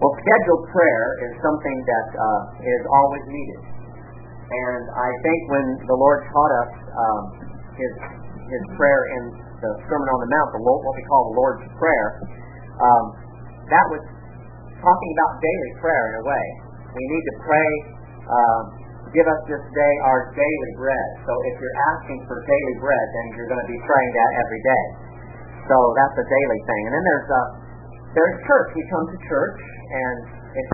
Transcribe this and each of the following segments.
Well, scheduled prayer is something that is always needed. And I think when the Lord taught us His prayer in the Sermon on the Mount, what we call the Lord's Prayer, that was talking about daily prayer in a way. We need to pray, give us this day our daily bread. So if you're asking for daily bread, then you're going to be praying that every day. So that's a daily thing. And then there's church. We come to church, and it's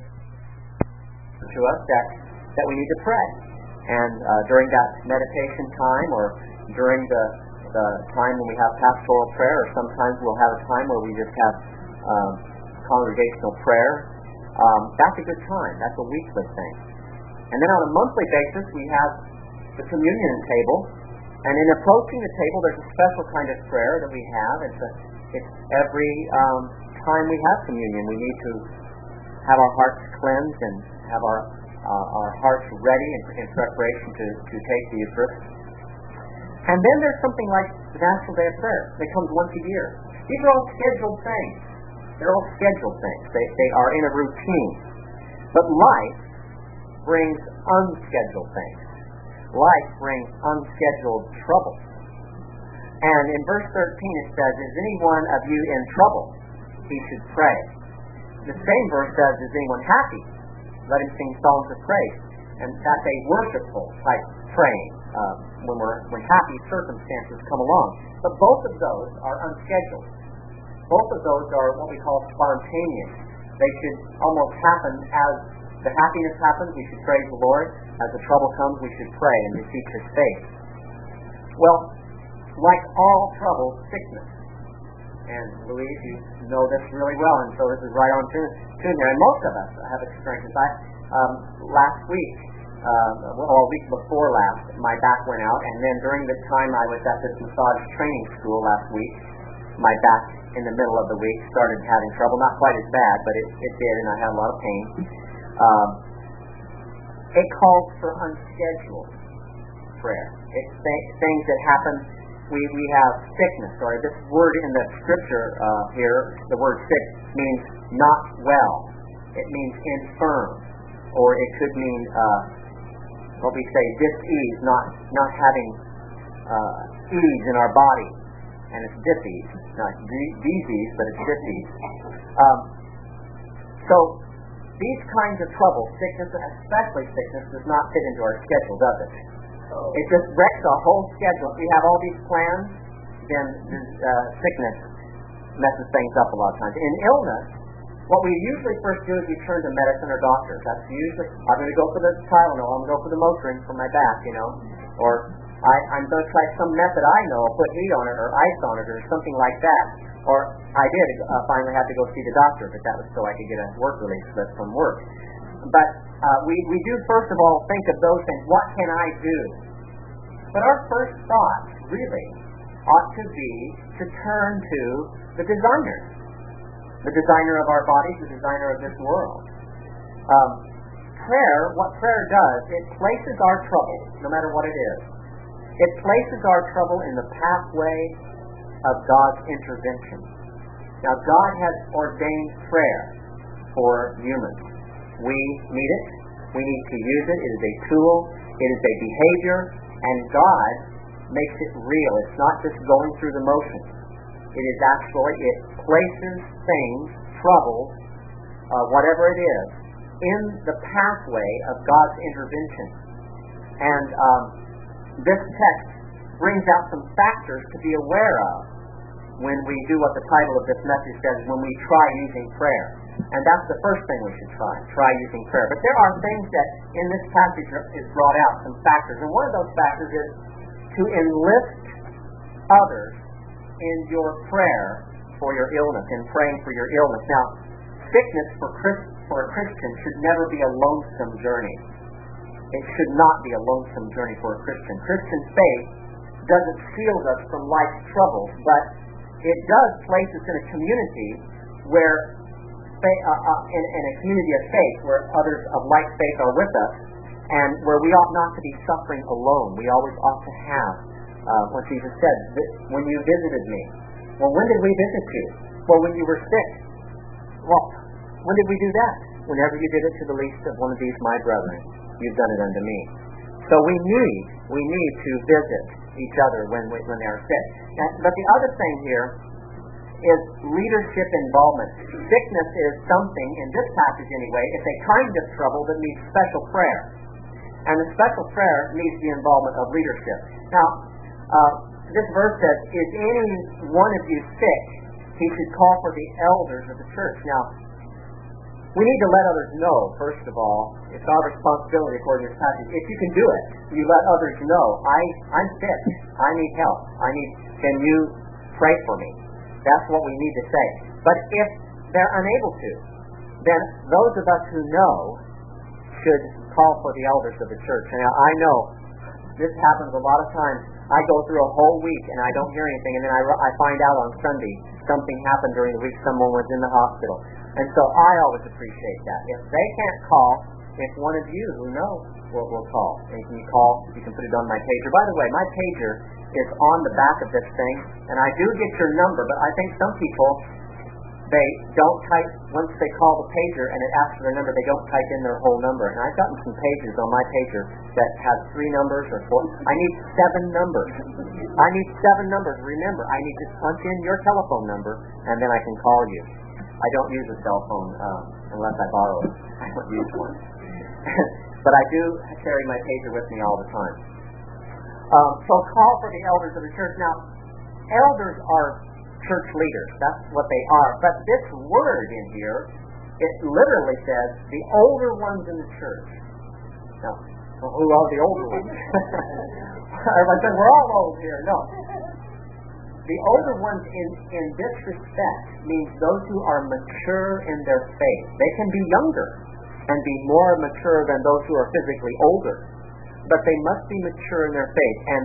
to us that we need to pray. And during that meditation time, or during the time when we have pastoral prayer, or sometimes we'll have a time where we just have congregational prayer, that's a good time. That's a weekly thing. And then on a monthly basis, we have the communion table. And in approaching the table, there's a special kind of prayer that we have. It's every time we have communion, we need to have our hearts cleansed and have our hearts ready in preparation to take the Eucharist. And then there's something like the National Day of Prayer. It comes once a year. These are all scheduled things. They're all scheduled things. They are in a routine. But life brings unscheduled things. Life brings unscheduled trouble. And in verse 13 it says, "Is any one of you in trouble? He should pray." The same verse says, "Is anyone happy? Let him sing songs of praise." And that's a worshipful type praying when happy circumstances come along. But both of those are unscheduled. Both of those are what we call spontaneous. They should almost happen as the happiness happens. We should praise the Lord. As the trouble comes, we should pray and beseech His face. Well, like all trouble, sickness. And Louise, you know this really well, and so this is right on tune here. And most of us have experienced this. Last week, a week before last, my back went out, and then during the time I was at this massage training school last week, my back in the middle of the week started having trouble. Not quite as bad, but it did, and I had a lot of pain. It calls for unscheduled prayer. It's things that happen. We have sickness, or this word in the scripture here, the word sick, means not well. It means infirm, or it could mean what we say, dis-ease, not having ease in our body, and it's dis-ease, not disease, but it's dis-ease. So these kinds of trouble, sickness, especially sickness, does not fit into our schedule, does it? It just wrecks our whole schedule. If we have all these plans, then sickness messes things up a lot of times. In illness, what we usually first do is we turn to medicine or doctors. That's usually, I'm going to go for the Tylenol, I'm going to go for the Motrin for my back, or I'm going to try some method I know, put heat on it or ice on it or something like that. Or I did finally have to go see the doctor, but that was so I could get a work release slip from work. But we do first of all think of those things. What can I do? But our first thought really ought to be to turn to the designer of our bodies, the designer of this world. What prayer does, it places our trouble, no matter what it is, it places our trouble in the pathway of God's intervention. Now, God has ordained prayer for humans. We need it. We need to use it. It is a tool. It is a behavior. And God makes it real. It's not just going through the motions. It is actually, it places things, troubles, whatever it is, in the pathway of God's intervention. And this text brings out some factors to be aware of when we do what the title of this message says, when we try using prayer. And that's the first thing we should try using prayer. But there are things that in this passage is brought out, some factors. And one of those factors is to enlist others in your prayer for your illness, in praying for your illness. Now, sickness for a Christian should never be a lonesome journey. It should not be a lonesome journey for a Christian. Christian faith doesn't shield us from life's troubles, but it does place us in a community where, in a community of faith, where others of like faith are with us, and where we ought not to be suffering alone. We always ought to have what Jesus said, when you visited me. Well, when did we visit you? Well, when you were sick. Well, When did we do that? Whenever you did it to the least of one of these my brethren, you've done it unto me. So we need to visit each other when they are sick. But the other thing here is leadership involvement. Sickness is something, in this passage anyway, it's a kind of trouble that needs special prayer. And the special prayer needs the involvement of leadership. Now, this verse says, is any one of you sick? He should call for the elders of the church. Now, we need to let others know, first of all. It's our responsibility according to this passage. If you can do it, you let others know, I'm sick. I need help. Can you pray for me? That's what we need to say. But if they're unable to, then those of us who know should call for the elders of the church. Now, I know this happens a lot of times. I go through a whole week and I don't hear anything, and then I find out on Sunday something happened during the week. Someone was in the hospital. And so I always appreciate that. If they can't call, if one of you who knows will call. And can you call? You can put it on my pager. By the way, my pager is on the back of this thing, and I do get your number, but I think some people, they don't type, once they call the pager and it asks for their number, they don't type in their whole number. And I've gotten some pages on my pager that has 3 numbers or 4. I need 7 numbers. I need 7 numbers. Remember, I need to punch in your telephone number, and then I can call you. I don't use a cell phone unless I borrow it. I don't use one. But I do carry my pager with me all the time. So call for the elders of the church. Now, elders are church leaders. That's what they are. But this word in here, it literally says the older ones in the church. Now, who are the older ones? Everybody said, we're all old here. No. The older ones in this respect means those who are mature in their faith. They can be younger and be more mature than those who are physically older. But they must be mature in their faith. And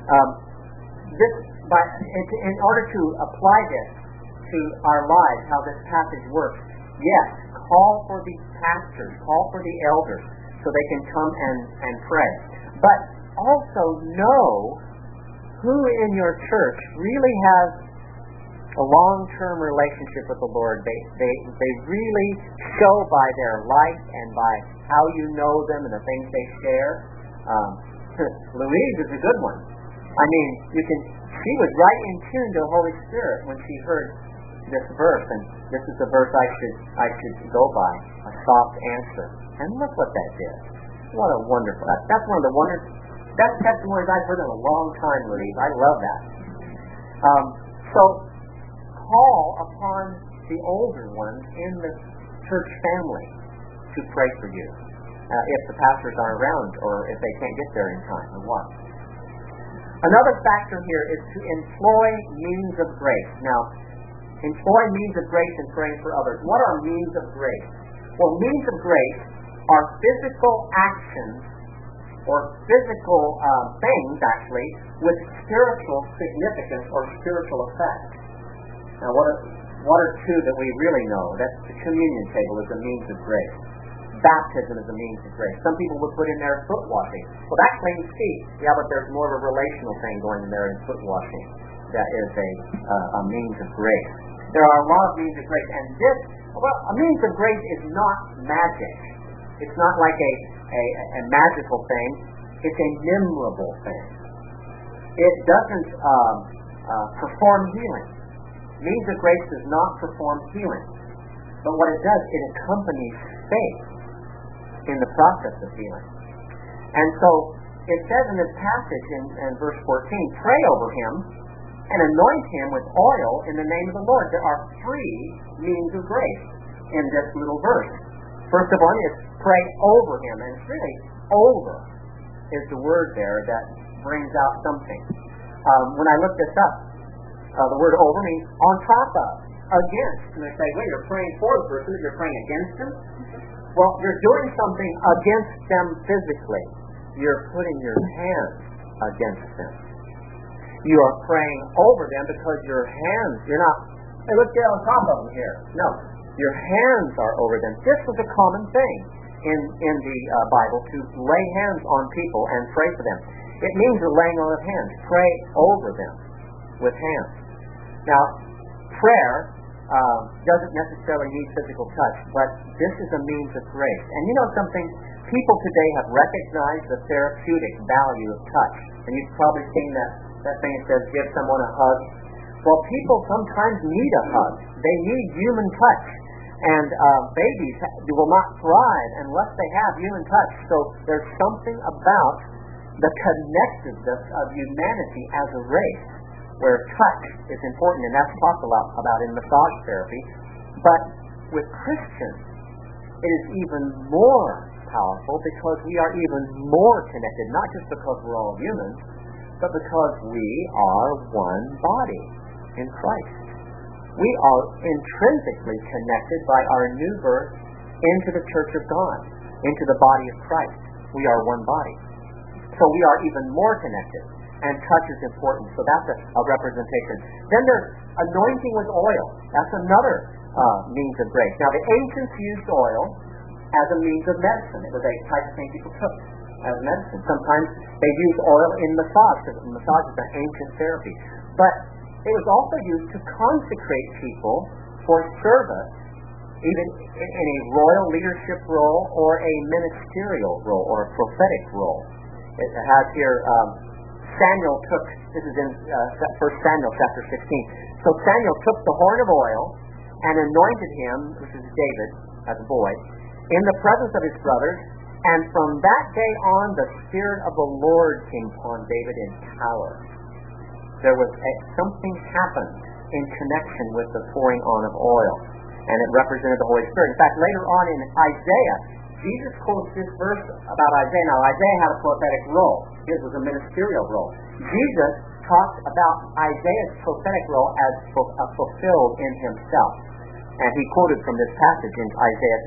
in order to apply this to our lives, how this passage works, yes, call for the pastors, call for the elders, so they can come and pray. But also know who in your church really has a long-term relationship with the Lord. They really show by their life and by how you know them and the things they share. Louise is a good one. I mean, she was right in tune to the Holy Spirit when she heard this verse, and this is the verse I should go by, a soft answer. And look what that did. What a wonderful, that's one of the best testimonies I've heard in a long time, Louise. I love that. So, call upon the older ones in the church family to pray for you. If the pastors aren't around or if they can't get there in time or what. Another factor here is to employ means of grace. Now, employ means of grace in praying for others. What are means of grace? Well, means of grace are physical actions or physical things, actually, with spiritual significance or spiritual effect. Now, what are two that we really know? That's the communion table is a means of grace. Baptism is a means of grace. Some people would put in there foot washing. Well, that cleans feet. Yeah, but there's more of a relational thing going in there in foot washing. That is a means of grace. There are a lot of means of grace. And a means of grace is not magic. It's not like a magical thing. It's a memorable thing. It doesn't perform healing. Means of grace does not perform healing. But what it does, it accompanies faith in the process of healing. And so it says in this passage in verse 14, pray over him and anoint him with oil in the name of the Lord. There are 3 means of grace in this little verse. First of all is pray over him, and it's really over is the word there that brings out something. When I looked this up, the word over means on top of, against. And they say, well, you're praying for the person, you're praying against him. Well, you're doing something against them physically. You're putting your hands against them. You are praying over them because your hands, you're not, hey, let's get on top of them here. No, your hands are over them. This was a common thing in the Bible, to lay hands on people and pray for them. It means the laying on of hands. Pray over them with hands. Now, prayer doesn't necessarily need physical touch, but this is a means of grace. And you know something? People today have recognized the therapeutic value of touch. And you've probably seen that thing that says, give someone a hug. Well, people sometimes need a hug. They need human touch. And babies will not thrive unless they have human touch. So there's something about the connectedness of humanity as a race where touch is important, and that's talked about in massage therapy. But with Christians, it is even more powerful because we are even more connected, not just because we're all humans, but because we are one body in Christ. We are intrinsically connected by our new birth into the Church of God, into the body of Christ. We are one body. So we are even more connected, and touch is important. So that's a representation. Then there's anointing with oil. That's another means of grace. Now the ancients used oil as a means of medicine. It was a type of thing people took as medicine. Sometimes they used oil in massage, because massage is an ancient therapy. But it was also used to consecrate people for service, even in a royal leadership role or a ministerial role or a prophetic role. It has here, Samuel took, this is in 1 Samuel chapter 16. So Samuel took the horn of oil and anointed him, this is David as a boy, in the presence of his brothers, and from that day on the Spirit of the Lord came upon David in power. There was something happened in connection with the pouring on of oil, and it represented the Holy Spirit. In fact, later on in Isaiah, Jesus quotes this verse about Isaiah. Now, Isaiah had a prophetic role. His was a ministerial role. Jesus talked about Isaiah's prophetic role as fulfilled in himself. And he quoted from this passage in Isaiah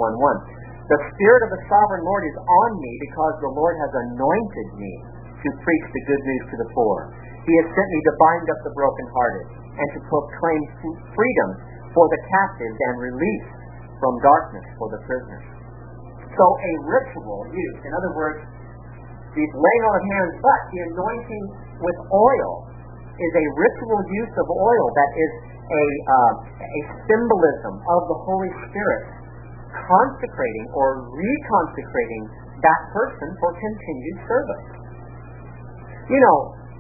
61:1. The Spirit of the Sovereign Lord is on me because the Lord has anointed me to preach the good news to the poor. He has sent me to bind up the brokenhearted and to proclaim freedom for the captives and release from darkness for the prisoners. So a ritual use, in other words, the laying on of hands, but the anointing with oil is a ritual use of oil that is a symbolism of the Holy Spirit consecrating or reconsecrating that person for continued service. You know,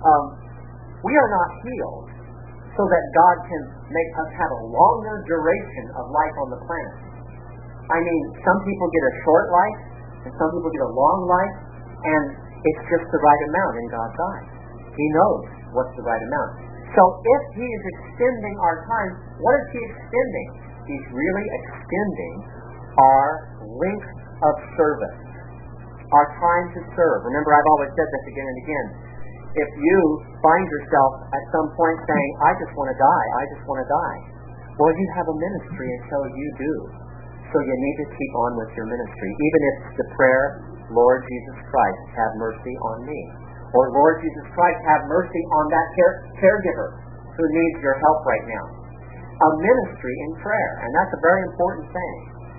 we are not healed so that God can make us have a longer duration of life on the planet. I mean, some people get a short life, and some people get a long life, and it's just the right amount in God's eyes. He knows what's the right amount. So if He is extending our time, what is He extending? He's really extending our length of service, our time to serve. Remember, I've always said this again and again. If you find yourself at some point saying, I just want to die, well, you have a ministry until you do. So you need to keep on with your ministry. Even if it's the prayer, Lord Jesus Christ, have mercy on me. Or Lord Jesus Christ, have mercy on that caregiver who needs your help right now. A ministry in prayer, and that's a very important thing.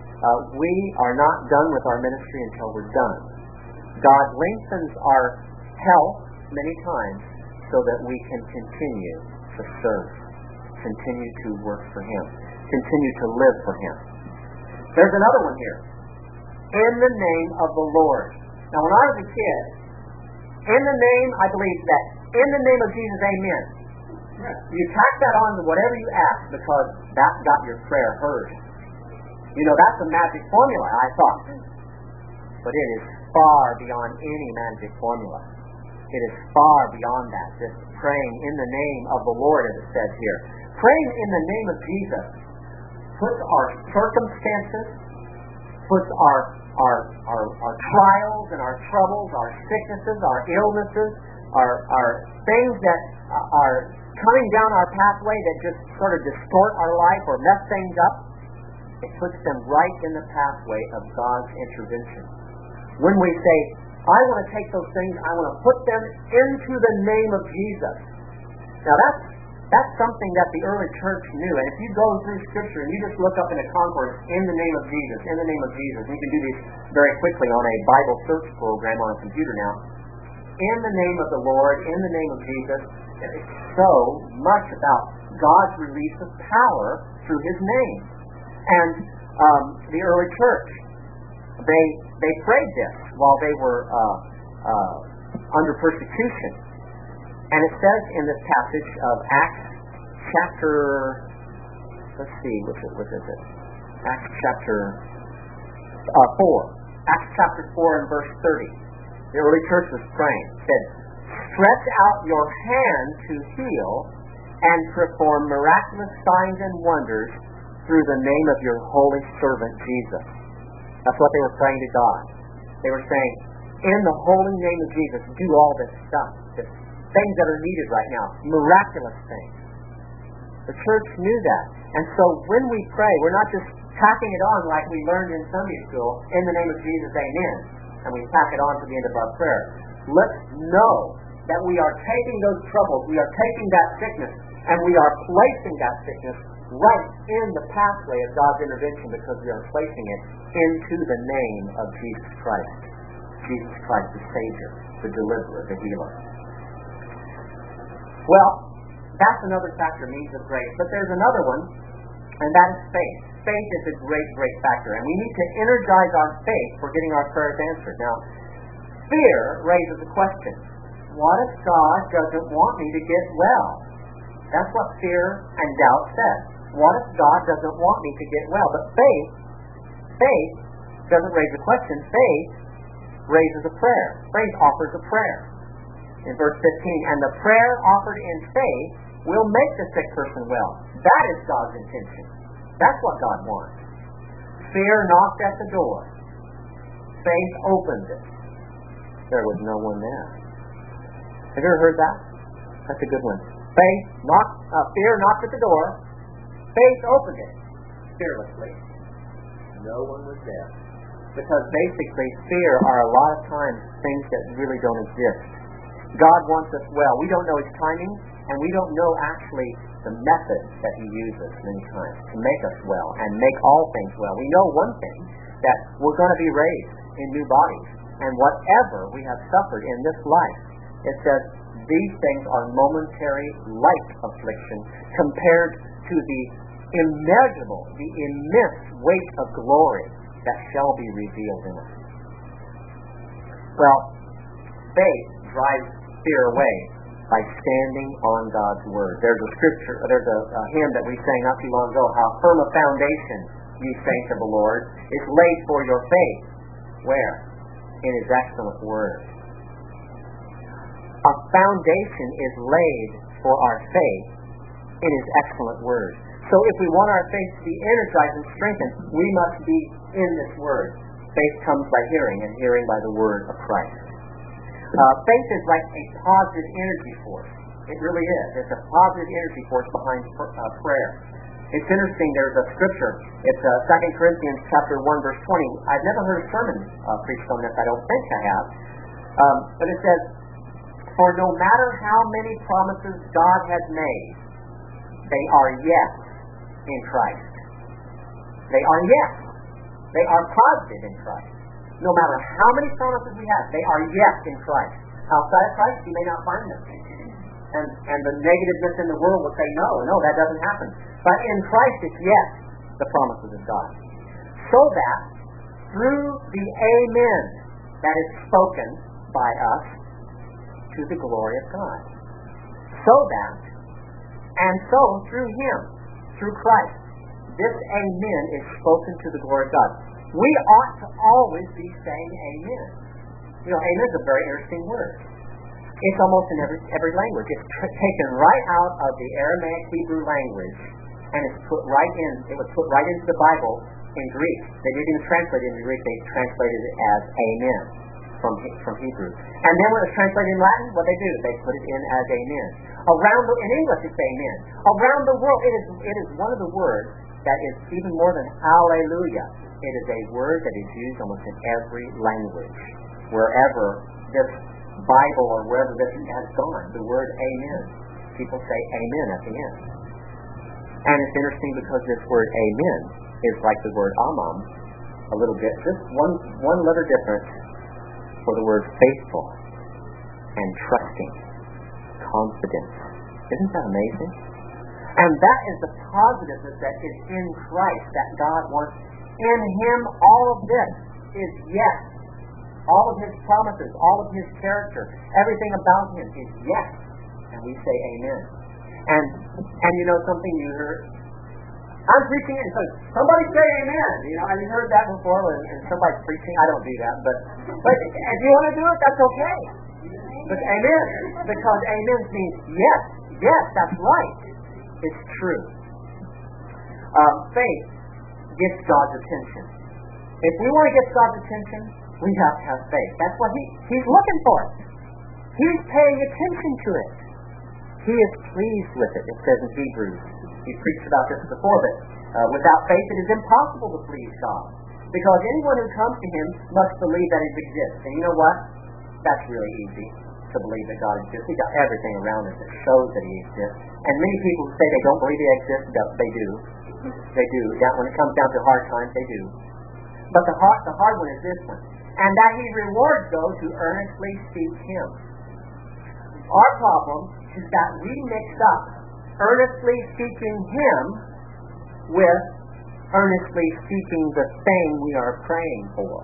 We are not done with our ministry until we're done. God lengthens our health many times so that we can continue to serve, continue to work for Him, continue to live for Him. There's another one here. In the name of the Lord. Now, when I was a kid, in the name, I believe that in the name of Jesus, amen. You tack that on to whatever you ask because that got your prayer heard. You know, that's a magic formula, I thought. But it is far beyond any magic formula. It is far beyond that. Just praying in the name of the Lord, as it says here. Praying in the name of Jesus puts our circumstances, puts our trials and our troubles, our sicknesses, our illnesses, our things that are coming down our pathway that just sort of distort our life or mess things up. It puts them right in the pathway of God's intervention. When we say, I want to take those things, I want to put them into the name of Jesus. Now that's something that the early church knew. And if you go through Scripture and you just look up in a concordance, in the name of Jesus, in the name of Jesus, you can do this very quickly on a Bible search program on a computer now. In the name of the Lord, in the name of Jesus, It's so much about God's release of power through His name. And the early church, they prayed this while they were under persecution. And it says in this passage of Acts chapter, let's see, which is it? Acts chapter 4. Acts chapter 4 and verse 30. The early church was praying. It said, "Stretch out your hand to heal and perform miraculous signs and wonders through the name of your holy servant Jesus." That's what they were praying to God. They were saying, in the holy name of Jesus, do all this stuff, this things that are needed right now, miraculous things. The church knew that. And so when we pray, we're not just tacking it on like we learned in Sunday school, in the name of Jesus, amen, and we tack it on to the end of our prayer. Let's know that we are taking those troubles, we are taking that sickness, and we are placing that sickness right in the pathway of God's intervention, because we are placing it into the name of Jesus Christ. Jesus Christ, the Savior, the Deliverer, the Healer. Well, that's another factor, means of grace. But there's another one, and that is faith. Faith is a great, great factor, and we need to energize our faith for getting our prayers answered. Now, fear raises a question. What if God doesn't want me to get well? That's what fear and doubt says. What if God doesn't want me to get well? But faith doesn't raise a question. Faith raises a prayer. Faith offers a prayer. In verse 15, "And the prayer offered in faith will make the sick person well." That is God's intention. That's what God wants. Fear knocked at the door. Faith opened it. There was no one there. Have you ever heard that? That's a good one. Fear knocked at the door. Faith opened it fearlessly. No one was there. Because basically, fear are a lot of times things that really don't exist. God wants us well. We don't know His timing, and we don't know actually the method that He uses many times to make us well and make all things well. We know one thing, that we're going to be raised in new bodies, and whatever we have suffered in this life, it says these things are momentary light affliction compared to the immeasurable, the immense weight of glory that shall be revealed in us. Well, faith drives fear away by standing on God's Word. There's a scripture, there's a hymn that we sang not too long ago, "How firm a foundation, ye saints of the Lord, is laid for your faith." Where? In His excellent Word. A foundation is laid for our faith in His excellent Word. So if we want our faith to be energized and strengthened, we must be in this Word. Faith comes by hearing, and hearing by the Word of Christ. Faith is like a positive energy force. It really is. It's a positive energy force behind prayer. It's interesting, there's a scripture. It's 2 Corinthians chapter 1, verse 20. I've never heard a sermon preached on this. I don't think I have. But it says, "For no matter how many promises God has made, they are yes in Christ." They are yes. They are positive in Christ. No matter how many promises we have, they are yes in Christ. Outside of Christ, you may not find them. And the negativeness in the world will say, no, that doesn't happen. But in Christ, it's yes, the promises of God. So that through the amen that is spoken by us to the glory of God. So that, and so through Him, through Christ, this amen is spoken to the glory of God. We ought to always be saying amen. You know, amen is a very interesting word. It's almost in every language. It's taken right out of the Aramaic Hebrew language, and it's put right in. It was put right into the Bible in Greek. They didn't even translate it into Greek. They translated it as amen from Hebrew. And then when it's translated in Latin, what they do? They put it in as amen. In English, it's amen. Around the world, it is one of the words that is even more than hallelujah. It is a word that is used almost in every language. Wherever this Bible or wherever this has gone, the word amen. People say amen at the end. And it's interesting because this word amen is like the word amam, a little bit, just one letter different for the word faithful and trusting, confidence, Isn't that amazing? And that is the positiveness that is in Christ, that God wants. In Him, all of this is yes. All of His promises, all of His character, everything about Him is yes. And we say amen. And you know something you heard? I'm preaching it and says, somebody say amen. You know, have you heard that before when somebody's preaching? I don't do that, but if you want to do it, that's okay. But amen. Because amen means yes, that's right. It's true. Faith gets God's attention. If we want to get God's attention, we have to have faith. That's what He's looking for. He's paying attention to it. He is pleased with it. It says in Hebrews. We preached about this before, but without faith it is impossible to please God. Because anyone who comes to Him must believe that He exists. And you know what? That's really easy to believe that God exists. We've got everything around us that shows that He exists. And many people who say they don't believe He exists, they do. They do. When it comes down to hard times, they do. But the hard one is this one. And that He rewards those who earnestly seek Him. Our problem is that we mix up earnestly seeking Him with earnestly seeking the thing we are praying for.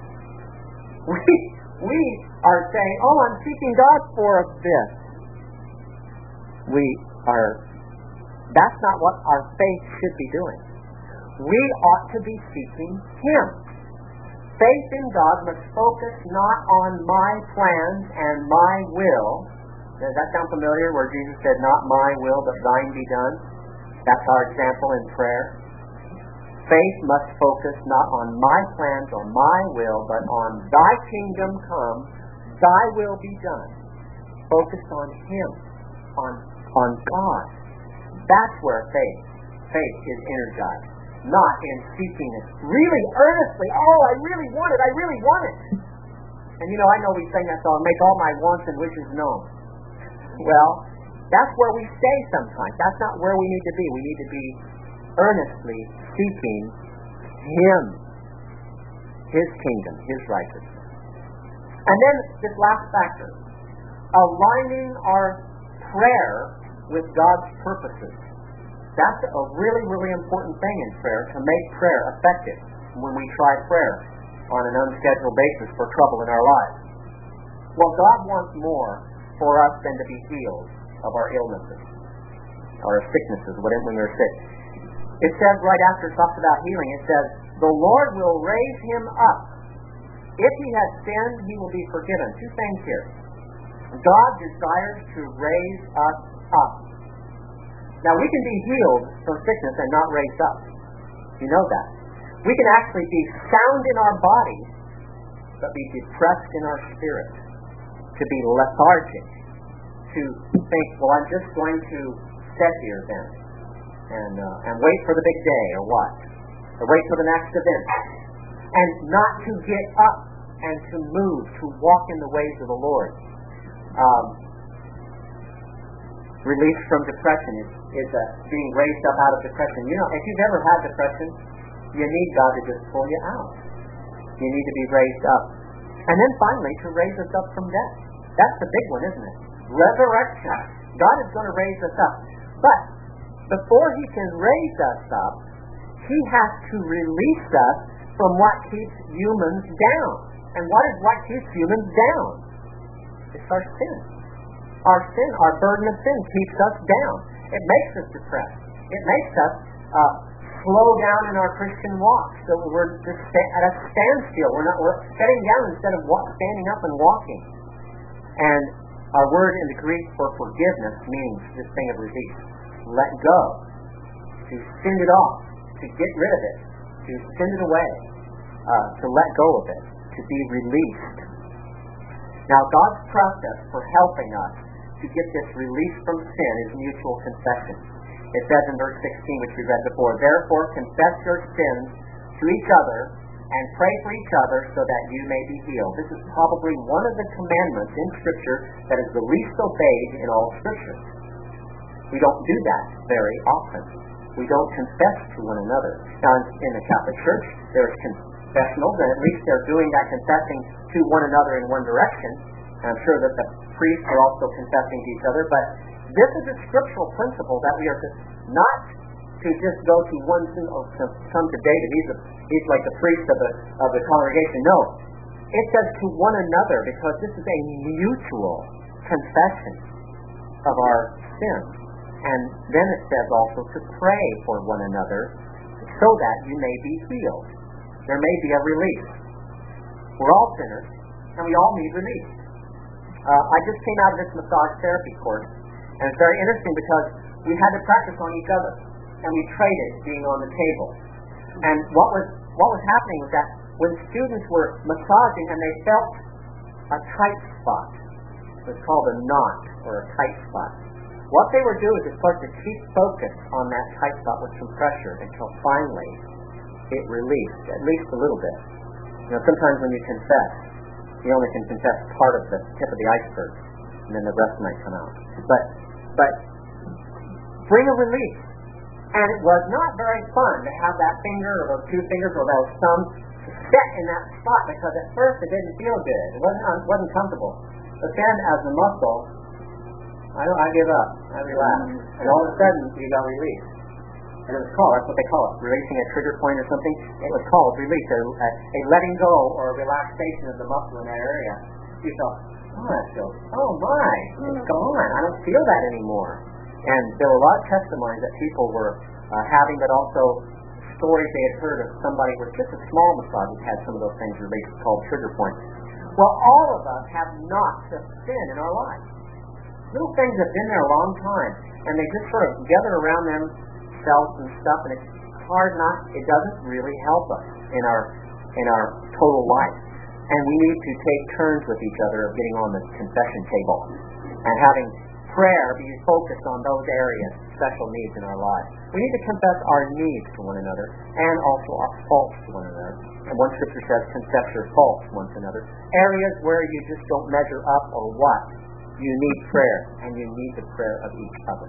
We are saying, oh, I'm seeking God for this. That's not what our faith should be doing. We ought to be seeking Him. Faith in God must focus not on my plans and my will. Does that sound familiar where Jesus said, not my will, but thine be done? That's our example in prayer. Faith must focus not on my plans or my will, but on thy kingdom come, thy will be done. Focus on Him, on God. That's where faith is energized. Not in seeking it really earnestly. Oh, I really want it. And you know, I know we sing that song, make all my wants and wishes known. Well, that's where we stay sometimes. That's not where we need to be. We need to be earnestly seeking Him, His kingdom, His righteousness. And then this last factor, aligning our prayer with God's purposes. That's a really, really important thing in prayer, to make prayer effective when we try prayer on an unscheduled basis for trouble in our lives. Well, God wants more for us than to be healed of our illnesses, our sicknesses, whatever when we're sick. It says right after it talks about healing, it says, the Lord will raise him up. If he has sinned, he will be forgiven. Two things here. God desires to raise us up. Now, we can be healed from sickness and not raised up. You know that. We can actually be sound in our body, but be depressed in our spirit. To be lethargic. To think, well, I'm just going to sit here then and wait for the big day, or what? Or wait for the next event. And not to get up and to move, to walk in the ways of the Lord. Release from depression is being raised up out of depression. You know, if you've ever had depression, you need God to just pull you out. You need to be raised up. And then finally, to raise us up from death. That's the big one, isn't it? Resurrection. God is going to raise us up. But before He can raise us up, He has to release us from what keeps humans down. And what keeps humans down? It's our sin. Our sin, our burden of sin keeps us down. It makes us depressed. It makes us slow down in our Christian walk, so we're just at a standstill. We're sitting down instead of standing up and walking. And our word in the Greek for forgiveness means this thing of release. Let go. To send it off. To get rid of it. To send it away. To let go of it. To be released. Now, God's process for helping us to get this release from sin is mutual confession. It says in verse 16, which we read before, therefore confess your sins to each other and pray for each other so that you may be healed. This is probably one of the commandments in Scripture that is the least obeyed in all Scripture. We don't do that very often. We don't confess to one another. Now, in the Catholic Church, there's confessionals, and at least they're doing that confessing to one another in one direction. And I'm sure that the priests are also confessing to each other, but This is a scriptural principle that we are to not to just go to one single, come to David, he's like the priest of the congregation. No. It says to one another, because this is a mutual confession of our sins. And then it says also to pray for one another so that you may be healed. There may be a release. We're all sinners, and we all need release. I just came out of this massage therapy course, and it's very interesting because we had to practice on each other, and we traded being on the table. And what was happening was that when students were massaging and they felt a tight spot, it was called a knot or a tight spot. What they were doing is supposed to keep focus on that tight spot with some pressure until finally it released, at least a little bit. Sometimes when you confess, you only can confess part of the tip of the iceberg, and then the rest might come out. But bring a release. And it was not very fun to have that finger or those two fingers or those thumbs set in that spot, because at first it didn't feel good. It wasn't comfortable. But then as the muscle, I give up. I relax. And all of a sudden you got released. And it was called, that's what they call it, releasing a trigger point or something. It was called release, a letting go or a relaxation of the muscle in that area. You thought, oh my, it's gone. I don't feel that anymore. And there were a lot of testimonies that people were having, but also stories they had heard of somebody with just a small massage who had some of those things released, called trigger points. Well, all of us have knots of sin in our lives. Little things that have been there a long time, and they just sort of gather around themselves and stuff, and it's hard not, it doesn't really help us in our total life. And we need to take turns with each other of getting on the confession table and having prayer be focused on those areas, special needs in our lives. We need to confess our needs to one another and also our faults to one another. And one scripture says, confess your faults one to another. Areas where you just don't measure up or what. You need prayer, and you need the prayer of each other.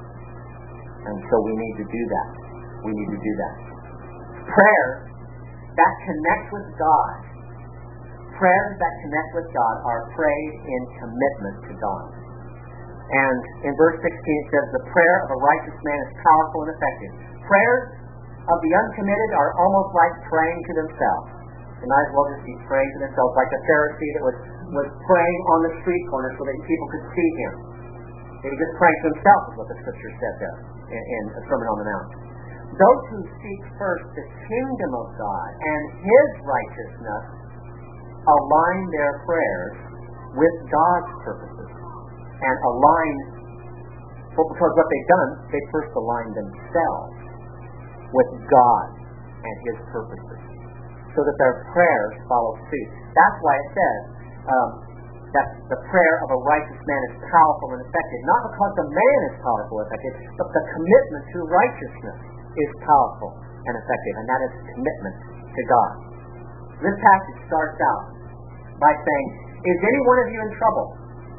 And so we need to do that. We need to do that. Prayer that connects with God. Prayers that connect with God are prayed in commitment to God. And in verse 16 it says, the prayer of a righteous man is powerful and effective. Prayers of the uncommitted are almost like praying to themselves. They might as well just be praying to themselves, like the Pharisee that was praying on the street corner so that people could see him. He was just praying to himself, is what the scripture said there in the Sermon on the Mount. Those who seek first the kingdom of God and His righteousness align their prayers with God's purposes. And align, because what they've done, they first align themselves with God and His purposes, so that their prayers follow suit. That's why it says that the prayer of a righteous man is powerful and effective, not because the man is powerful and effective, but the commitment to righteousness is powerful and effective, and that is commitment to God. This passage starts out by saying, is any one of you in trouble?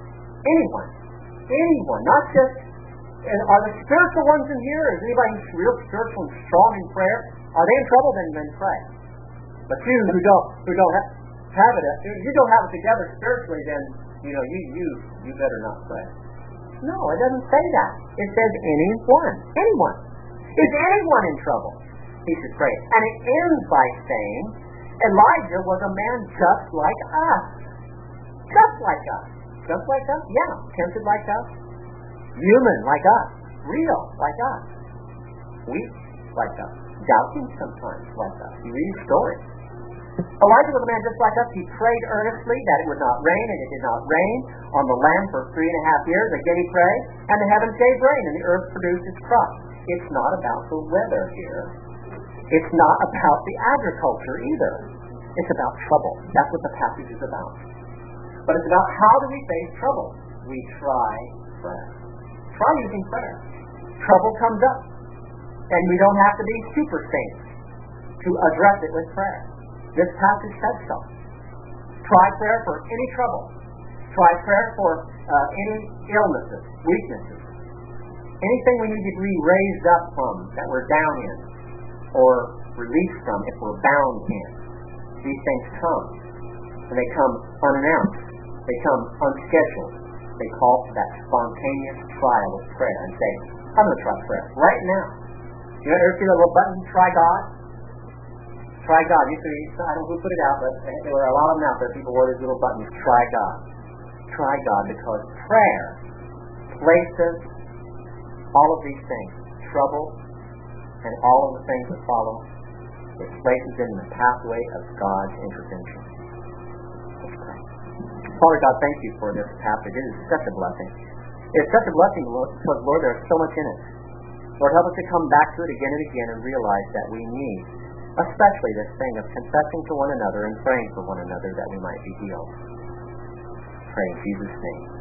Anyone, not just, are the spiritual ones in here? Is anybody real spiritual and strong in prayer? Are they in trouble? Then pray. But you who don't have it, you don't have it together spiritually, then you better not pray. No, it doesn't say that. It says anyone. Is anyone in trouble? He should pray. And it ends by saying, Elijah was a man just like us. Just like us. Just like us? Yeah. Tempted like us. Human like us. Real like us. Weak like us. Doubting sometimes like us. You read his story. Elijah was a man just like us. He prayed earnestly that it would not rain, and it did not rain on the land for 3.5 years. Again he prayed, and the heavens gave rain, and the earth produced its crop. It's not about the weather here. It's not about the agriculture either. It's about trouble. That's what the passage is about. But it's about how do we face trouble. We try prayer. Try using prayer. Trouble comes up, and we don't have to be super saints to address it with prayer. This passage says so. Try prayer for any trouble. Try prayer for any illnesses, weaknesses. Anything we need to be raised up from that we're down in, or released from if we're bound in. These things come. And they come unannounced. They come unscheduled. they call for that spontaneous trial of prayer and say, I'm going to try prayer right now. You ever see that little button, try God? Try God. I don't know who put it out, but there were a lot of them out there. People wore these little buttons, try God. Try God, because prayer places all of these things, trouble and all of the things that follow, it places it in the pathway of God's intervention. Let's pray. Father God, thank you for this passage. It is such a blessing. It's such a blessing, Lord, because, Lord, there's so much in it. Lord, help us to come back to it again and again and realize that we need, especially this thing of confessing to one another and praying for one another that we might be healed. Pray in Jesus' name.